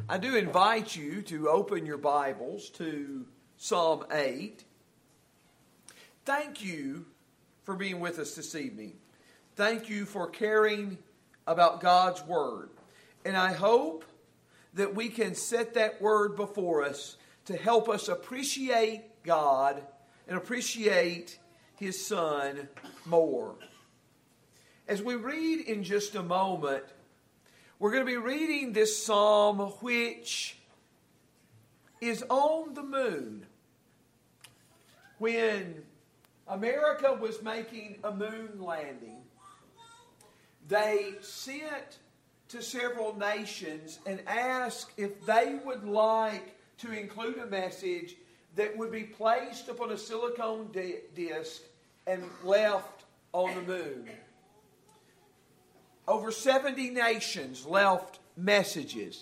I do invite you to open your Bibles to Psalm 8. Thank you for being with us this evening. Thank you for caring about God's Word. And I hope that we can set that Word before us to help us appreciate God and appreciate His Son more. As we read in just a moment, we're going to be reading this psalm which is on the moon. When America was making a moon landing, they sent to several nations and asked if they would like to include a message that would be placed upon a silicone disc and left on the moon. Over 70 nations left messages.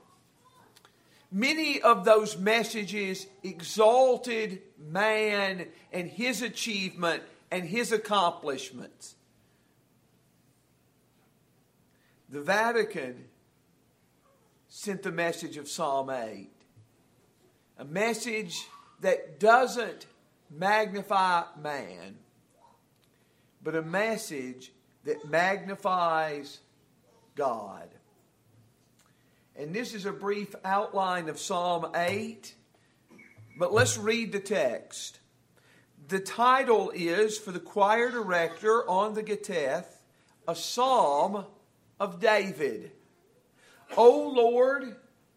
Many of those messages exalted man and his achievement and his accomplishments. The Vatican sent the message of Psalm 8. A message that doesn't magnify man, but a message that magnifies God. And this is a brief outline of Psalm 8, but let's read the text. The title is, for the choir director on the Gittith, a Psalm of David. O Lord,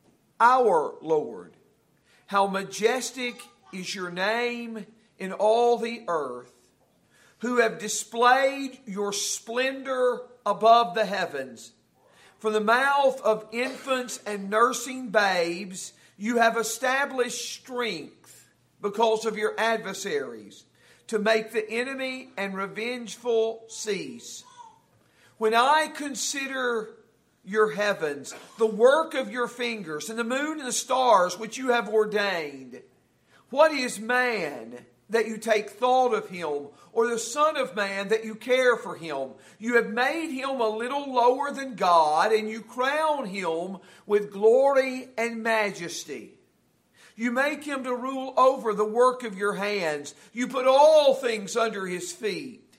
our Lord, how majestic is your name in all the earth, who have displayed your splendor above the heavens. From the mouth of infants and nursing babes, you have established strength because of your adversaries, to make the enemy and revengeful cease. When I consider your heavens, the work of your fingers, and the moon and the stars which you have ordained, what is man that you take thought of him, or the Son of Man that you care for him? You have made him a little lower than God, and you crown him with glory and majesty. You make him to rule over the work of your hands. You put all things under his feet.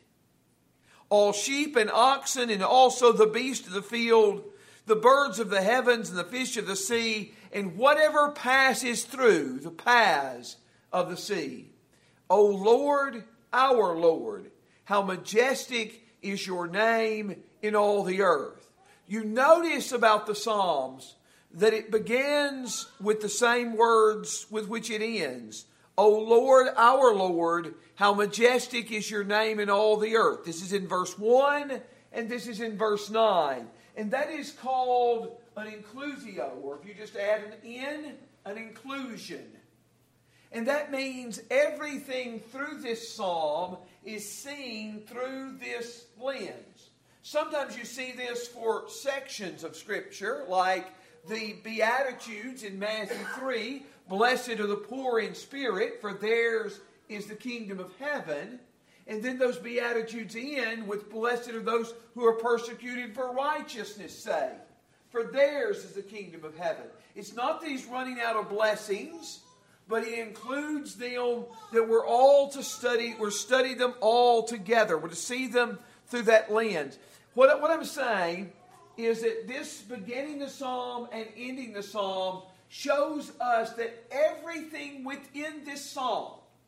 All sheep and oxen, and also the beasts of the field, the birds of the heavens and the fish of the sea, and whatever passes through the paths of the sea. O Lord, our Lord, how majestic is your name in all the earth. You notice about the Psalms that it begins with the same words with which it ends. O Lord, our Lord, how majestic is your name in all the earth. This is in verse 1 and this is in verse 9. And that is called an inclusio, or if you just add an in, an inclusion. And that means everything through this psalm is seen through this lens. Sometimes you see this for sections of Scripture, like the Beatitudes in Matthew 3. Blessed are the poor in spirit, for theirs is the kingdom of heaven. And then those Beatitudes end with blessed are those who are persecuted for righteousness' sake, for theirs is the kingdom of heaven. It's not that he's running out of blessings, but he includes them that we're all to study. We're studying them all together. We're to see them through that lens. What I'm saying is that this beginning the psalm and ending the psalm shows us that everything within this psalm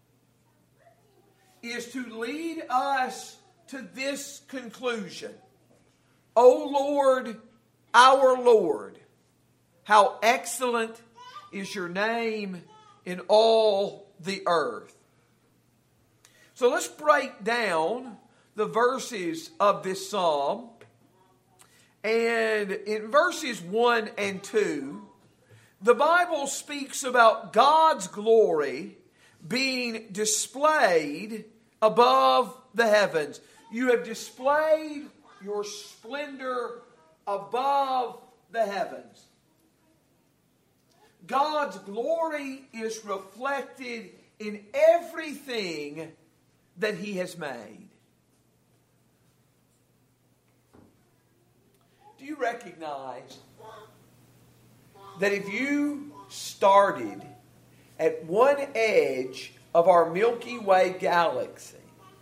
is to lead us to this conclusion. O Lord, our Lord, how excellent is your name in all the earth. So let's break down the verses of this psalm. And in verses 1 and 2, the Bible speaks about God's glory being displayed above the heavens. You have displayed your splendor above the heavens. God's glory is reflected in everything that He has made. Do you recognize that if you started at one edge of our Milky Way galaxy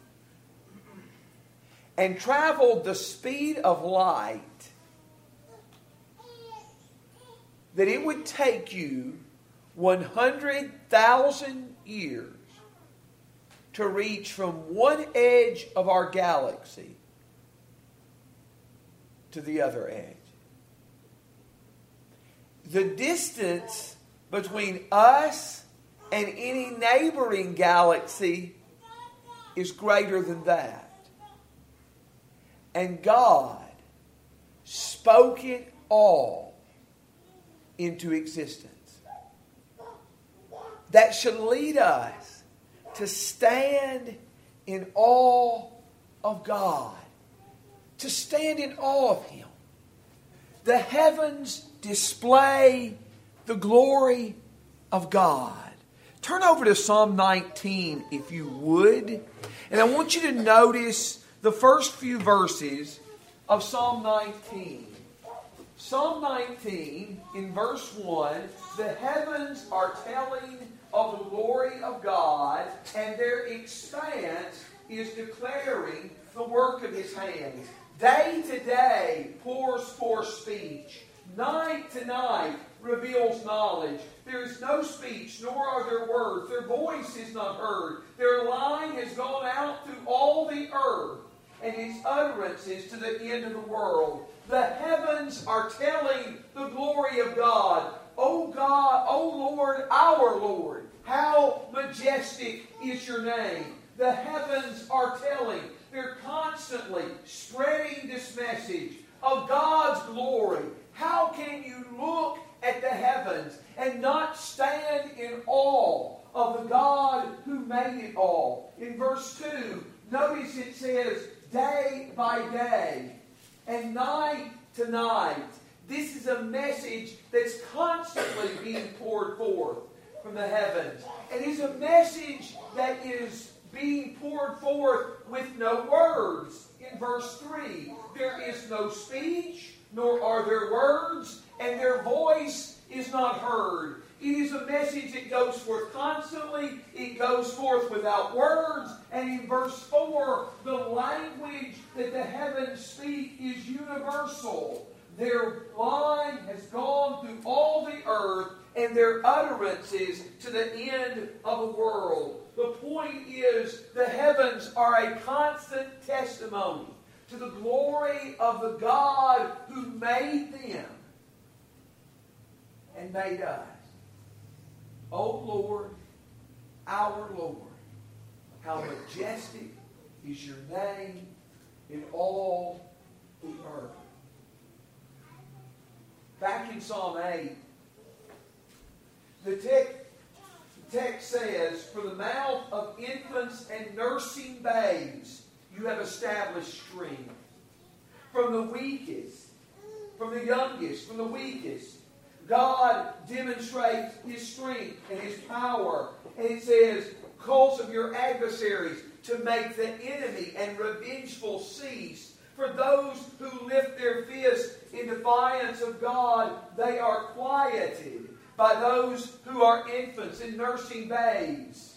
and traveled the speed of light, that it would take you 100,000 years to reach from one edge of our galaxy to the other edge. The distance between us and any neighboring galaxy is greater than that. And God spoke it all into existence. That should lead us to stand in awe of God. To stand in awe of Him. The heavens display the glory of God. Turn over to Psalm 19 if you would. And I want you to notice the first few verses of Psalm 19. Psalm 19 in verse 1, the heavens are telling of the glory of God, and their expanse is declaring the work of His hands. Day to day pours forth speech. Night to night reveals knowledge. There is no speech, nor are there words. Their voice is not heard. Their line has gone out through all the earth, and its utterances to the end of the world. The heavens are telling the glory of God. O God, O Lord, our Lord, how majestic is your name. The heavens are telling. They're constantly spreading this message of God's glory. How can you look at the heavens and not stand in awe of the God who made it all? In verse 2, notice it says, day by day and night to night. This is a message that's constantly being poured forth from the heavens. And it's a message that is being poured forth with no words. In verse 3, there is no speech, nor are there words, and their voice is not heard. It is a message that goes forth constantly. It goes forth without words. And in verse 4, the language that the heavens speak is universal. Their line has gone through all the earth, and their utterances to the end of the world. The point is, the heavens are a constant testimony to the glory of the God who made them and made us. O Lord, our Lord, how majestic is your name in all the earth. Back in Psalm 8, the text says, for the mouth of infants and nursing babes you have established strength. From the weakest, from the youngest, from the weakest, God demonstrates His strength and His power. And it says, cause of your adversaries to make the enemy and revengeful cease. For those who lift their fists in defiance of God, they are quieted by those who are infants and nursing babes.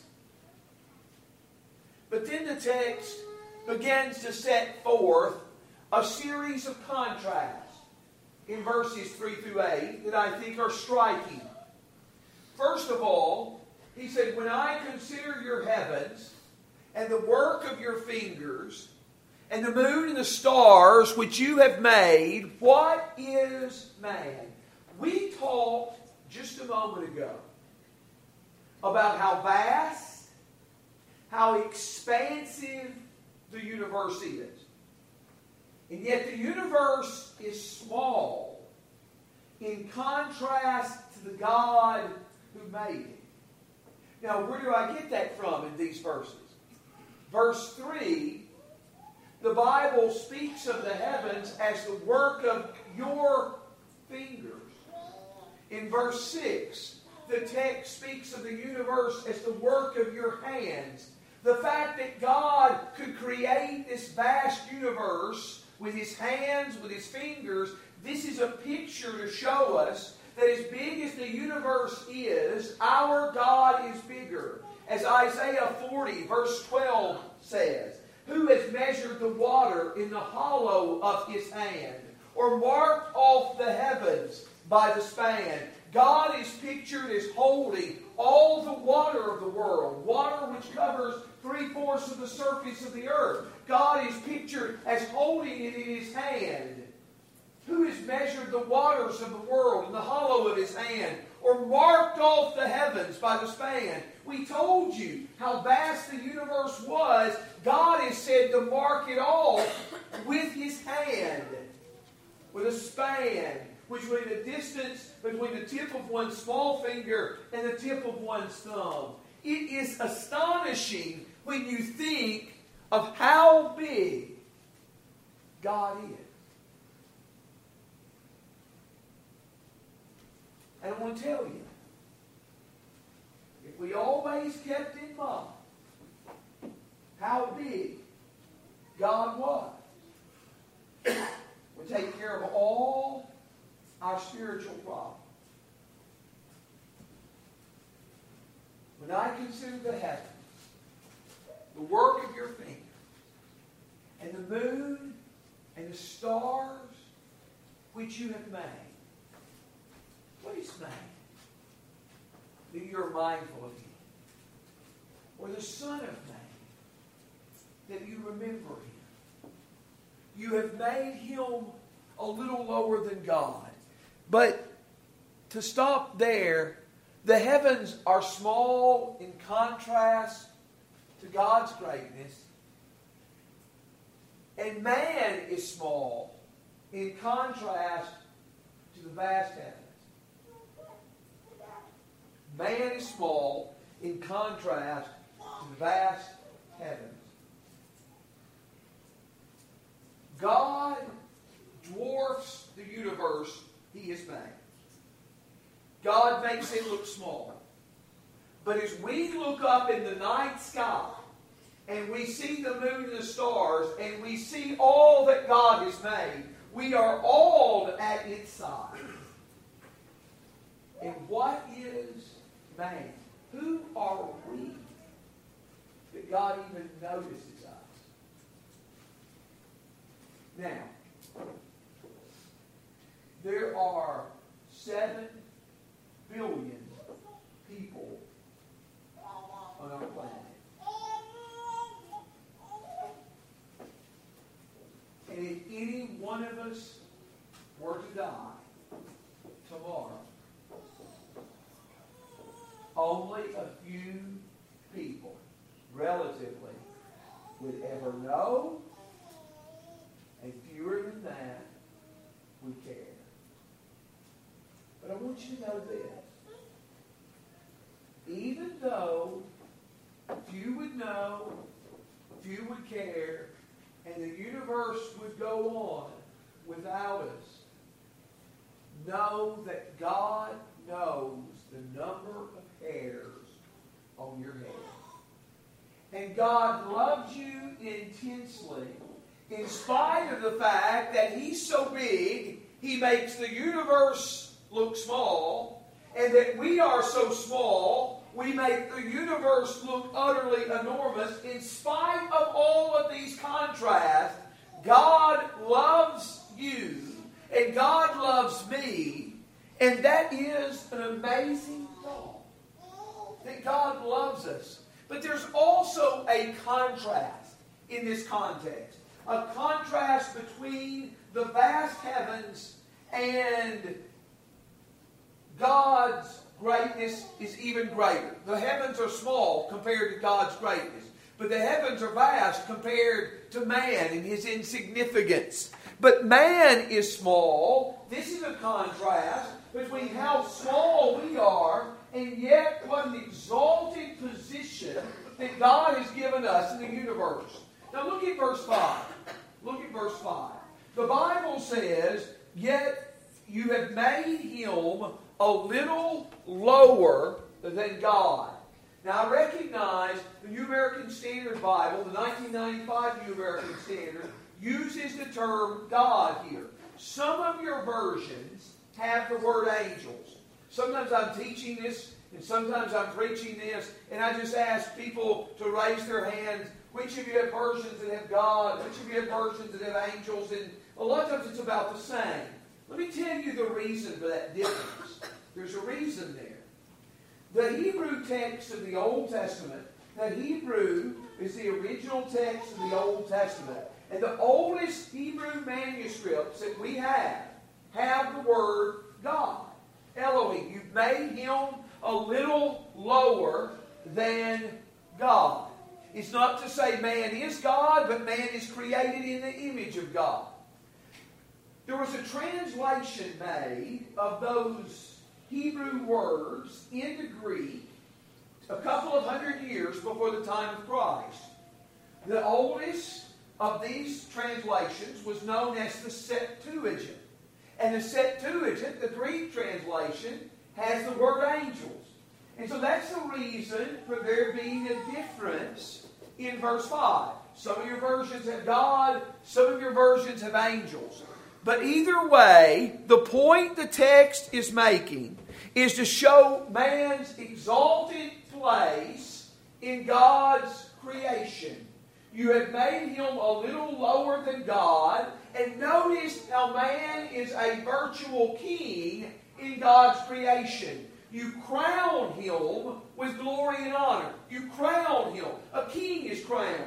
But then the text begins to set forth a series of contrasts in verses 3 through 8 that I think are striking. First of all, he said, when I consider your heavens and the work of your fingers, and the moon and the stars which you have made, what is man? We talked just a moment ago about how vast, how expansive the universe is. And yet the universe is small in contrast to the God who made it. Now, where do I get that from in these verses? Verse 3, the Bible speaks of the heavens as the work of your fingers. In verse 6, the text speaks of the universe as the work of your hands. The fact that God could create this vast universe with His hands, with His fingers, this is a picture to show us that as big as the universe is, our God is bigger. As Isaiah 40, verse 12 says, who has measured the water in the hollow of his hand, or marked off the heavens by the span? God is pictured as holding all the water of the world, water which covers 3/4 of the surface of the earth. God is pictured as holding it in his hand. Who has measured the waters of the world in the hollow of his hand, or marked off the heavens by the span? We told you how vast the universe was. God is said to mark it off with his hand, with a span, which was the distance between the tip of one's small finger and the tip of one's thumb. It is astonishing when you think of how big God is. And I want to tell you, if we always kept in mind how big God was, would take care of all our spiritual problems. When I consider the heavens, the work of your fingers, and the moon and the stars which you have made, what is man that you are mindful of him? Or the Son of Man that you remember him? You have made him a little lower than God. But to stop there, the heavens are small in contrast to God's greatness. And man is small in contrast to the vast heavens. Man is small in contrast to the vast heavens. God dwarfs the universe he has made. God makes it look small. But as we look up in the night sky and we see the moon and the stars and we see all that God has made, we are awed at its size. And what is man? Who are we that God even notices us? Now, there are 7 billion people on our planet. And if any one of us were to die tomorrow, only a few people, relatively, would ever know, and fewer than that would care. But I want you to know this. Even though few would know, few would care, and the universe would go on without us, know that God knows the number of hairs on your head. And God loves you intensely, in spite of the fact that He's so big, He makes the universe look small, and that we are so small, we make the universe look utterly enormous. In spite of all of these contrasts, God loves you, and God loves me, and that is an amazing thought, that God loves us. But there's also a contrast in this context, a contrast between the vast heavens and God's greatness is even greater. The heavens are small compared to God's greatness, but the heavens are vast compared to man and his insignificance. But man is small. This is a contrast between how small we are and yet what an exalted position that God has given us in the universe. Now look at verse 5. Look at verse 5. The Bible says, "Yet you have made him a little lower than God." Now I recognize the New American Standard Bible, the 1995 New American Standard, uses the term God here. Some of your versions have the word angels. Sometimes I'm teaching this, and sometimes I'm preaching this, and I just ask people to raise their hands. Which of you have versions that have God? Which of you have versions that have angels? And a lot of times it's about the same. Let me tell you the reason for that difference. There's a reason there. The Hebrew text of the Old Testament, the Hebrew is the original text of the Old Testament. And the oldest Hebrew manuscripts that we have the word God. Elohim. You've made Him a little lower than God. It's not to say man is God, but man is created in the image of God. There was a translation made of those Hebrew words into Greek a couple of hundred years before the time of Christ. The oldest of these translations was known as the Septuagint. And the Septuagint, the Greek translation, has the word angels. And so that's the reason for there being a difference in verse 5. Some of your versions have God, some of your versions have angels. But either way, the point the text is making is to show man's exalted place in God's creation. You have made him a little lower than God, and notice how man is a virtual king in God's creation. You crown him with glory and honor. You crown him. A king is crowned.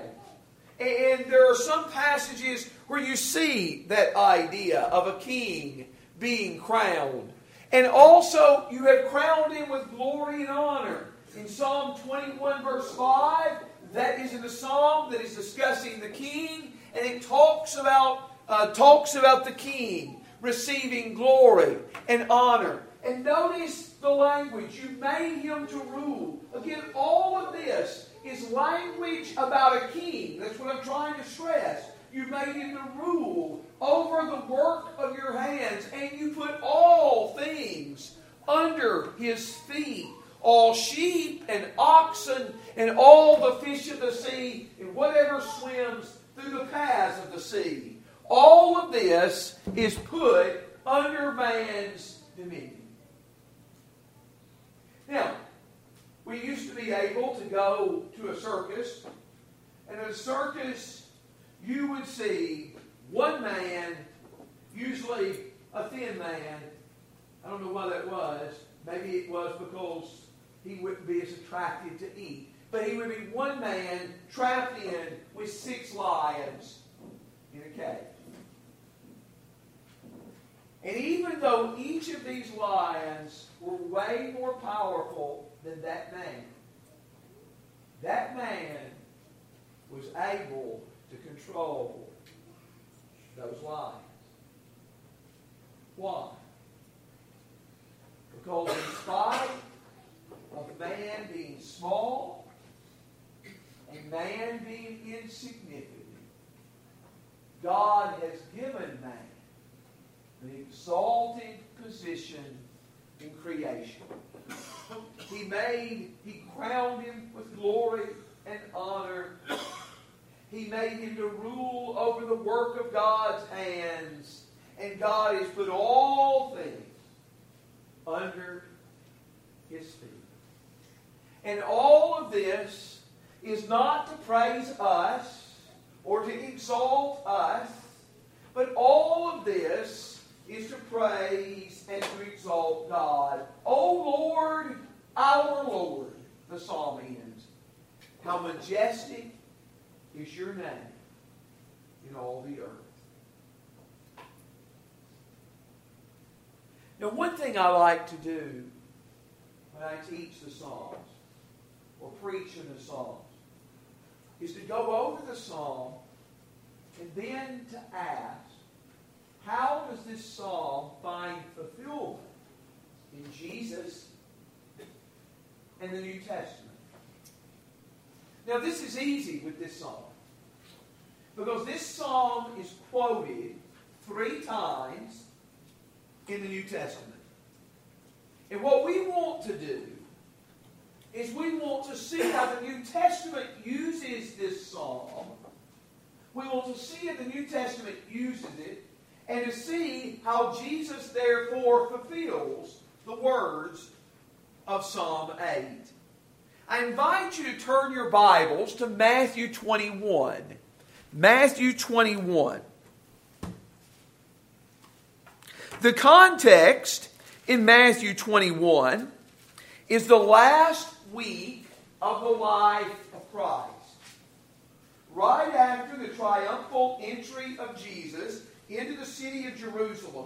And there are some passages where you see that idea of a king being crowned. And also, you have crowned him with glory and honor. In Psalm 21 verse 5, that is in a psalm that is discussing the king, and it talks about the king receiving glory and honor. And notice the language. You made him to rule. Again, all of this is language about a king. That's what I'm trying to stress. You made him to rule over the work of your hands, and you put all things under his feet. All sheep and oxen and all the fish of the sea and whatever swims through the paths of the sea. All of this is put under man's dominion. Now, we used to be able to go to a circus, and at a circus you would see one man, usually a thin man. I don't know why that was. Maybe it was because he wouldn't be as attractive to eat. But he would be one man trapped in with 6 lions in a cage. And even though each of these lions were way more powerful than that man was able to control those lions. Why? Because in spite of man being small and man being insignificant, God has given man an exalted position in creation. He crowned him with glory and honor. He made him to rule over the work of God's hands. And God has put all things under his feet. And all of this is not to praise us or to exalt us, but all of this is to praise and to exalt God. O Lord, our Lord, the psalm ends. How majestic is your name in all the earth. Now, one thing I like to do when I teach the Psalms or preach in the Psalms is to go over the Psalm and then to ask, how does this Psalm find fulfillment in Jesus and the New Testament? Now, this is easy with this Psalm because this Psalm is quoted 3 times in the New Testament. And what we want to do is we want to see how the New Testament uses this psalm. We want to see how the New Testament uses it, and to see how Jesus therefore fulfills the words of Psalm 8. I invite you to turn your Bibles to Matthew 21. Matthew 21. The context in Matthew 21 is the last week of the life of Christ. Right after the triumphal entry of Jesus into the city of Jerusalem,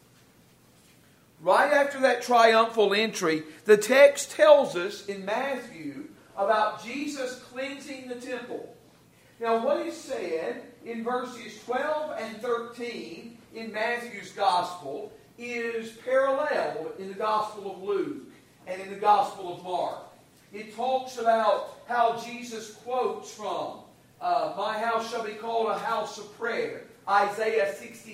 right after that triumphal entry, the text tells us in Matthew about Jesus cleansing the temple. Now, what is said in verses 12 and 13 in Matthew's Gospel is paralleled in the Gospel of Luke and in the Gospel of Mark. It talks about how Jesus quotes from my house shall be called a house of prayer, Isaiah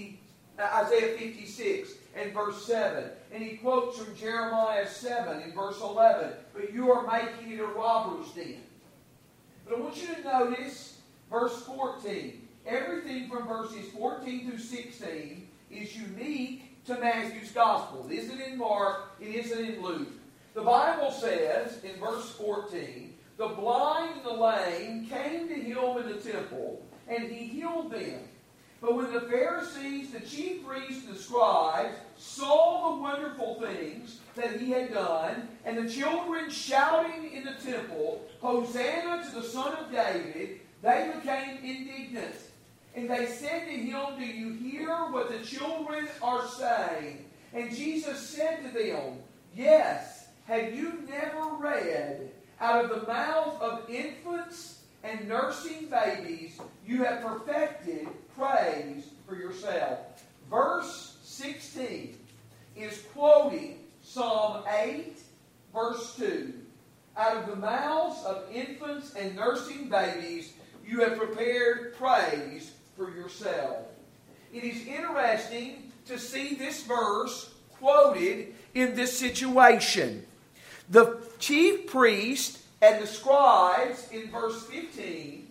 56 and verse 7. And he quotes from Jeremiah 7 in verse 11, but you are making it a robber's den. But I want you to notice verse 14. Everything from verses 14 through 16 is unique to Matthew's Gospel. It isn't in Mark, it isn't in Luke. The Bible says in verse 14, the blind and the lame came to him in the temple, and he healed them. But when the Pharisees, the chief priests, and the scribes saw the wonderful things that he had done, and the children shouting in the temple, Hosanna to the Son of David, they became indignant. And they said to him, do you hear what the children are saying? And Jesus said to them, yes, have you never read, out of the mouth of infants and nursing babies, you have perfected praise for yourself. Verse 16 is quoting Psalm 8, verse 2. Out of the mouths of infants and nursing babies, you have prepared praise for yourself. It is interesting to see this verse quoted in this situation. The chief priest and the scribes in verse 15,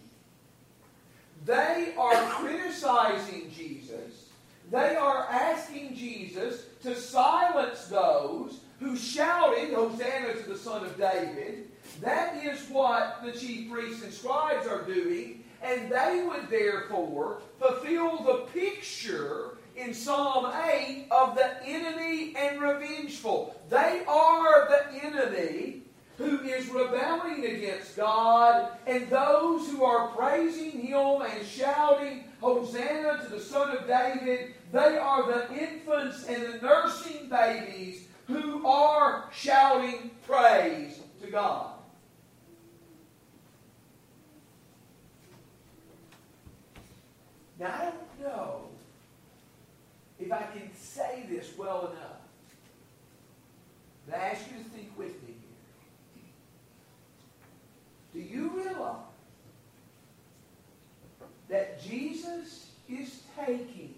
they are criticizing Jesus. They are asking Jesus to silence those who shouted, Hosanna to the Son of David. That is what the chief priests and scribes are doing, and they would therefore fulfill the picture in Psalm 8 of the enemy and revengeful. They are the enemy who is rebelling against God, and those who are praising Him and shouting, Hosanna to the Son of David, they are the infants and the nursing babies who are shouting praise to God. Now, I don't know if I can say this well enough, but I ask you to think with me here. Do you realize that Jesus is taking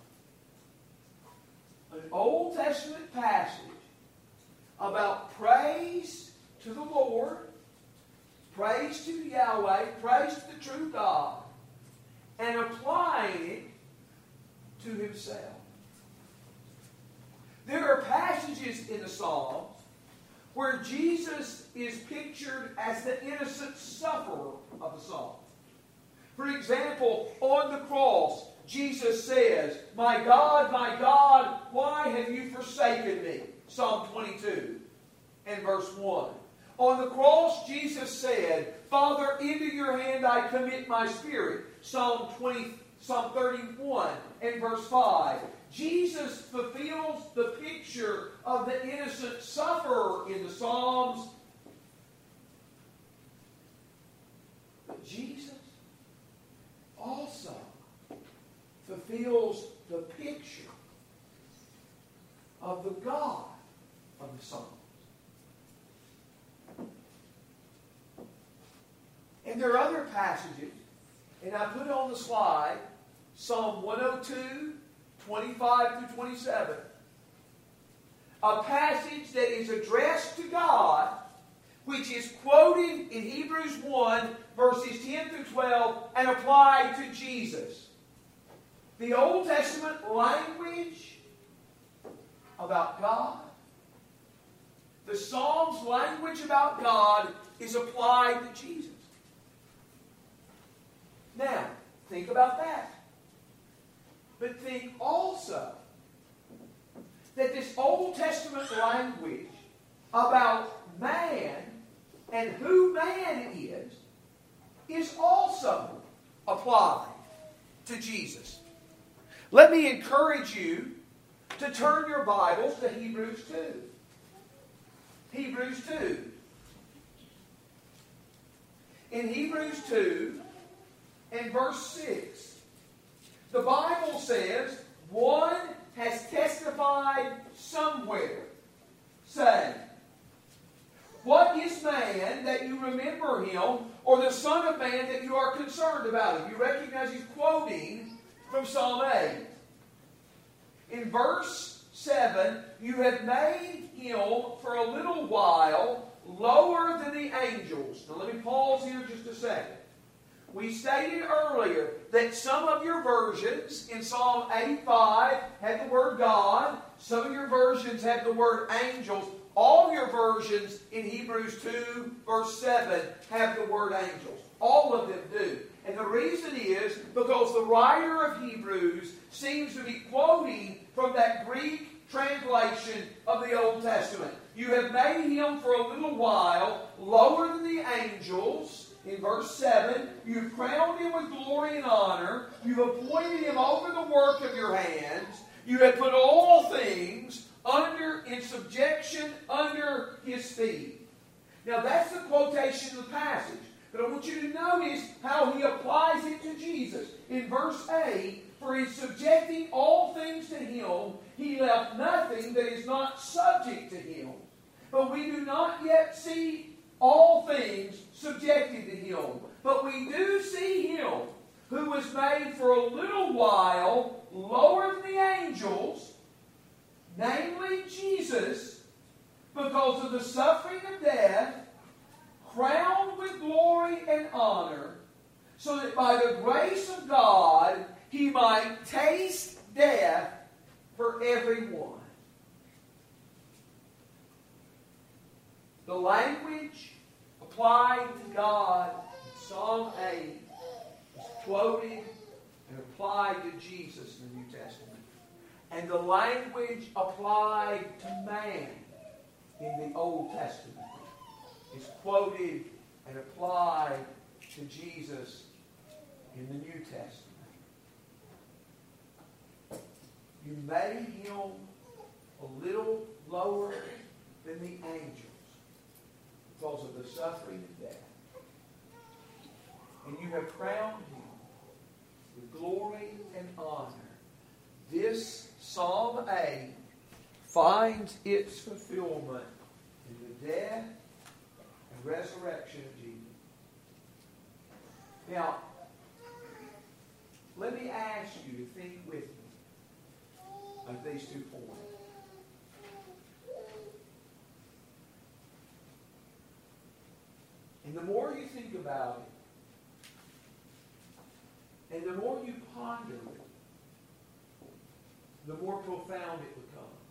an Old Testament passage about praise to the Lord, praise to Yahweh, praise to the true God, and applying it to Himself? There are passages in the Psalms where Jesus is pictured as the innocent sufferer of the psalm. For example, on the cross, Jesus says, my God, why have you forsaken me? Psalm 22 and verse 1. On the cross, Jesus said, Father, into your hand I commit my spirit. Psalm 31 and verse 5. Jesus fulfills the picture of the innocent sufferer in the Psalms. But Jesus also fulfills the picture of the God of the Psalms. And there are other passages, and I put on the slide Psalm 102, 25 through 27. A passage that is addressed to God, which is quoted in Hebrews 1, verses 10 through 12, and applied to Jesus. The Old Testament language about God, the Psalms' language about God is applied to Jesus. Now, think about that. But think also that this Old Testament language about man and who man is also applied to Jesus. Let me encourage you to turn your Bibles to Hebrews 2. Hebrews 2. In Hebrews 2 and verse 6, the Bible says, one has testified somewhere, saying, what is man that you remember him, or the Son of Man that you are concerned about him? You recognize he's quoting from Psalm 8. In verse 7, you have made him for a little while lower than the angels. Now let me pause here just a second. We stated earlier that some of your versions in Psalm 85 had the word God. Some of your versions had the word angels. All your versions in Hebrews 2 verse 7 have the word angels. All of them do. And the reason is because the writer of Hebrews seems to be quoting from that Greek translation of the Old Testament. You have made him for a little while lower than the angels. In verse 7, you've crowned him with glory and honor. You've appointed him over the work of your hands. You have put all things in subjection under his feet. Now that's the quotation of the passage. But I want you to notice how he applies it to Jesus. In verse 8, for in subjecting all things to him, he left nothing that is not subject to him. But we do not yet see all things subjected to him. But we do see him who was made for a little while lower than the angels, namely Jesus, because of the suffering of death, crowned with glory and honor, so that by the grace of God he might taste death for everyone. The language applied to God in Psalm 8 is quoted and applied to Jesus in the New Testament. And the language applied to man in the Old Testament is quoted and applied to Jesus in the New Testament. You made him a little lower than the angels because of the suffering of death. And you have crowned him with glory and honor. This Psalm 8 finds its fulfillment in the death and resurrection of Jesus. Now, let me ask you to think with me of these 2 points. And the more you think about it, and the more you ponder it, the more profound it becomes.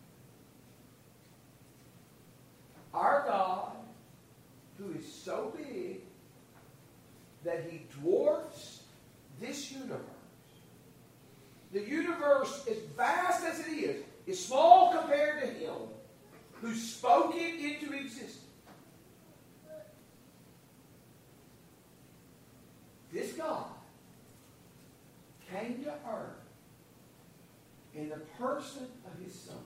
Our God, who is so big that he dwarfs this universe. The universe, as vast as it is small compared to him, who spoke it into existence. This God came to earth in the person of his Son.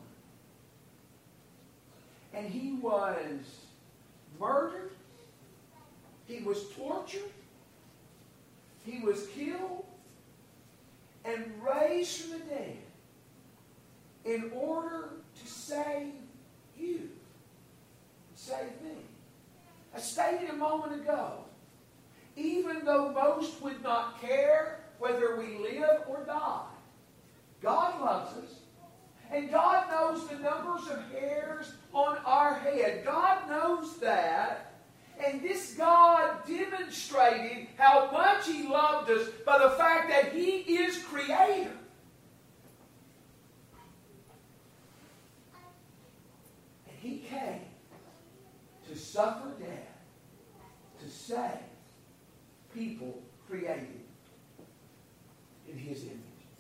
And he was murdered. He was tortured. He was killed and raised from the dead in order to save you, save me. I stated a moment ago, even though most would not care whether we live or die, God loves us. And God knows the numbers of hairs on our head. God knows that. And And this God demonstrated how much He loved us by the fact that He is Creator. And He came to suffer death, to save people created in His image.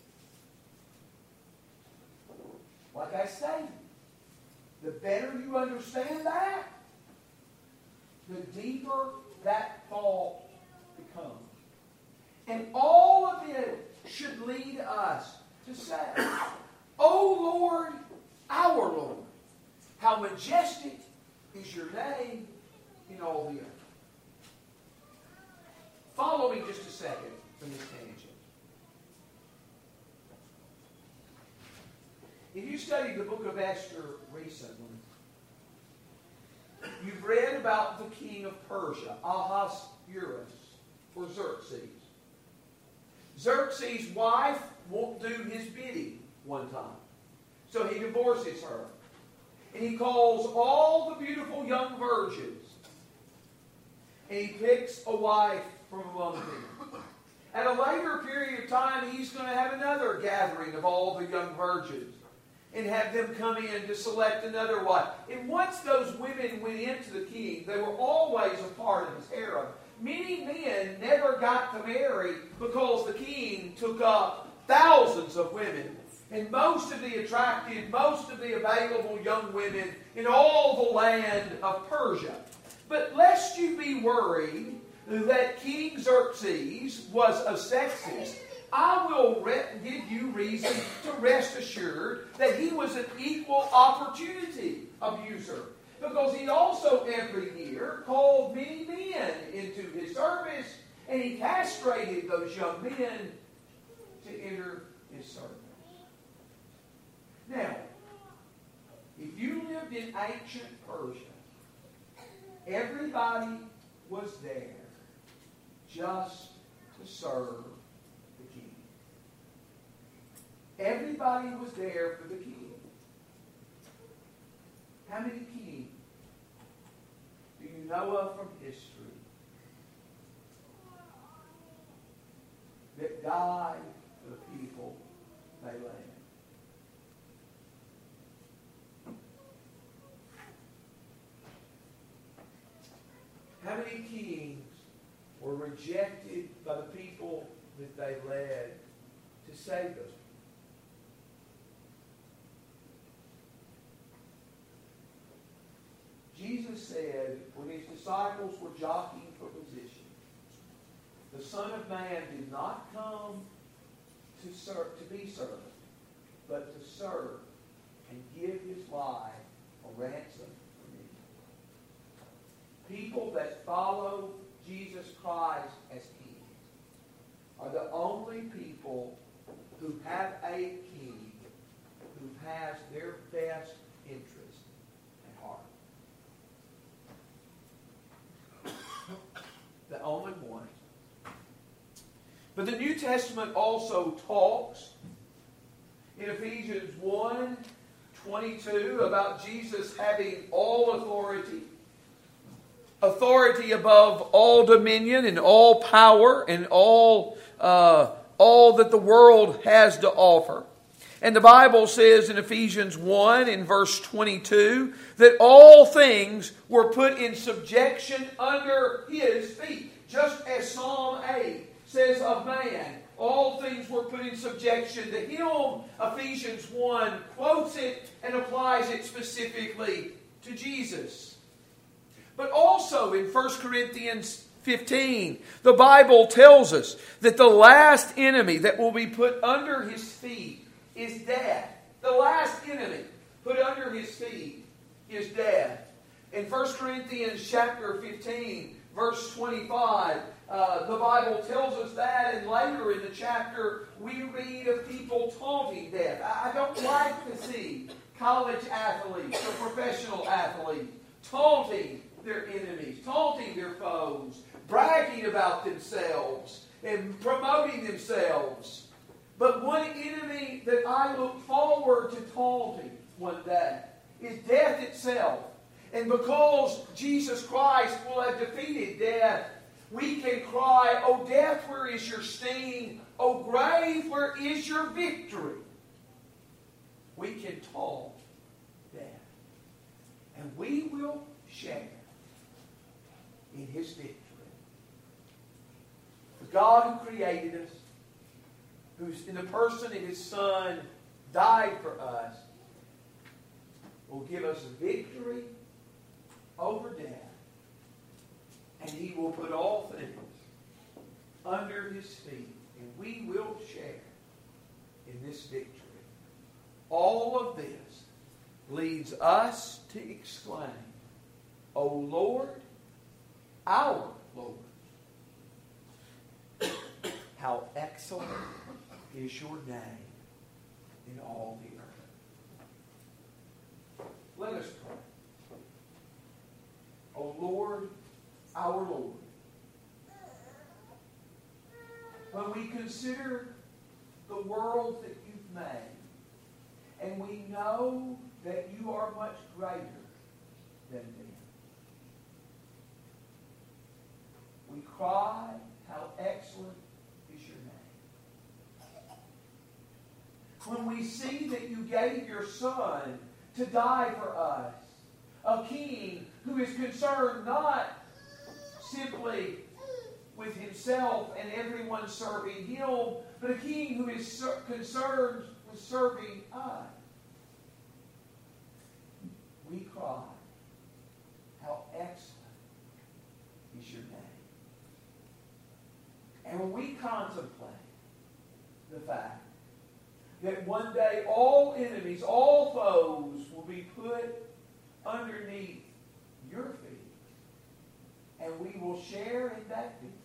Like I stated, the better you understand that, the deeper that thought becomes. And all of it should lead us to say, O Lord, our Lord, how majestic is your name in all the earth. Follow me just a second from this tangent. If you studied the book of Esther recently, you've read about the king of Persia, Ahasuerus, or Xerxes. Xerxes' wife won't do his bidding one time. So he divorces her. And he calls all the beautiful young virgins. And he picks a wife from among them. At a later period of time, he's going to have another gathering of all the young virgins. And have them come in to select another wife. And once those women went into the king, they were always a part of his harem. Many men never got to marry because the king took up thousands of women. And most of the attractive, most of the available young women in all the land of Persia. But lest you be worried that King Xerxes was a sexist, I will give you reason to rest assured that he was an equal opportunity abuser. Because he also every year called many men into his service, and he castrated those young men to enter his service. Now, if you lived in ancient Persia, everybody was there just to serve the king. Everybody was there for the king. How many kings do you know of from history that died for the people they led? How many kings were rejected by the people that they led to save those people? Jesus said when his disciples were jockeying for position, the Son of Man did not come to serve, to be served, but to serve and give his life a ransom for many. People that follow Jesus Christ as King are the only people who have a king who has their best interest at heart. The only one. But the New Testament also talks in Ephesians 1:22 about Jesus having all authority. Authority above all dominion and all power and all that the world has to offer. And the Bible says in Ephesians 1 in verse 22 that all things were put in subjection under his feet. Just as Psalm 8 says of man, all things were put in subjection to him. Ephesians 1 quotes it and applies it specifically to Jesus. But also in 1 Corinthians 15, the Bible tells us that the last enemy that will be put under his feet is death. The last enemy put under his feet is death. In 1 Corinthians chapter 15, verse 25, the Bible tells us that, and later in the chapter we read of people taunting death. I don't like to see college athletes or professional athletes taunting their enemies, taunting their foes, bragging about themselves and promoting themselves. But one enemy that I look forward to taunting one day is death itself. And because Jesus Christ will have defeated death, we can cry, "O death, where is your sting? O grave, where is your victory?" We can taunt death. And we will share in His victory. The God who created us, who's in the person of His Son, died for us, will give us victory over death. And He will put all things under His feet. And we will share in this victory. All of this leads us to exclaim, "O Lord, our Lord, how excellent is your name in all the earth." Let us pray. O Lord, our Lord, when we consider the world that You've made, and we know that You are much greater than them, we cry, "How excellent is Your name." When we see that You gave Your Son to die for us, a King who is concerned not simply with Himself and everyone serving Him, but a King who is concerned with serving us, we cry, "How excellent is Your name." And when we contemplate the fact that one day all enemies, all foes will be put underneath Your feet, and we will share in that victory,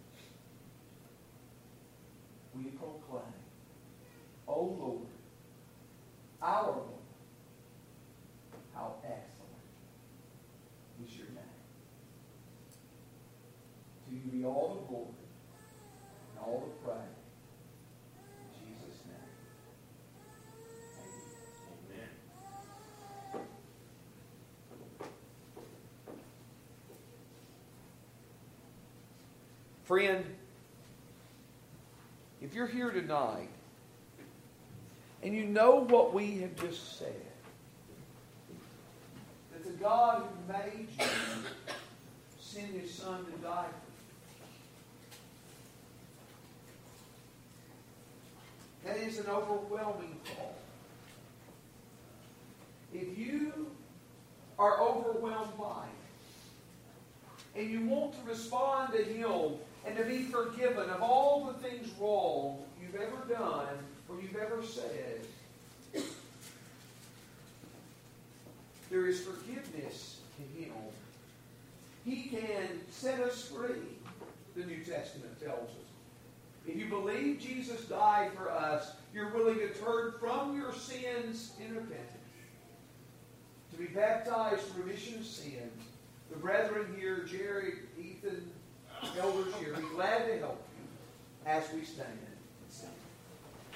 we proclaim, "O Lord, our Lord, how excellent is Your name." To You be all the glory and all the praise. In Jesus' name. Amen. Friend, if you're here tonight and you know what we have just said, that the God who made you sent His Son to die for you, that is an overwhelming thought. If you are overwhelmed by it, and you want to respond to Him and to be forgiven of all the things wrong you've ever done or you've ever said, there is forgiveness in Him. He can set us free, the New Testament tells us. If you believe Jesus died for us, you're willing to turn from your sins in repentance, to be baptized for remission of sins. The brethren here, Jerry, Ethan, elders here, be glad to help you as we stand and sing.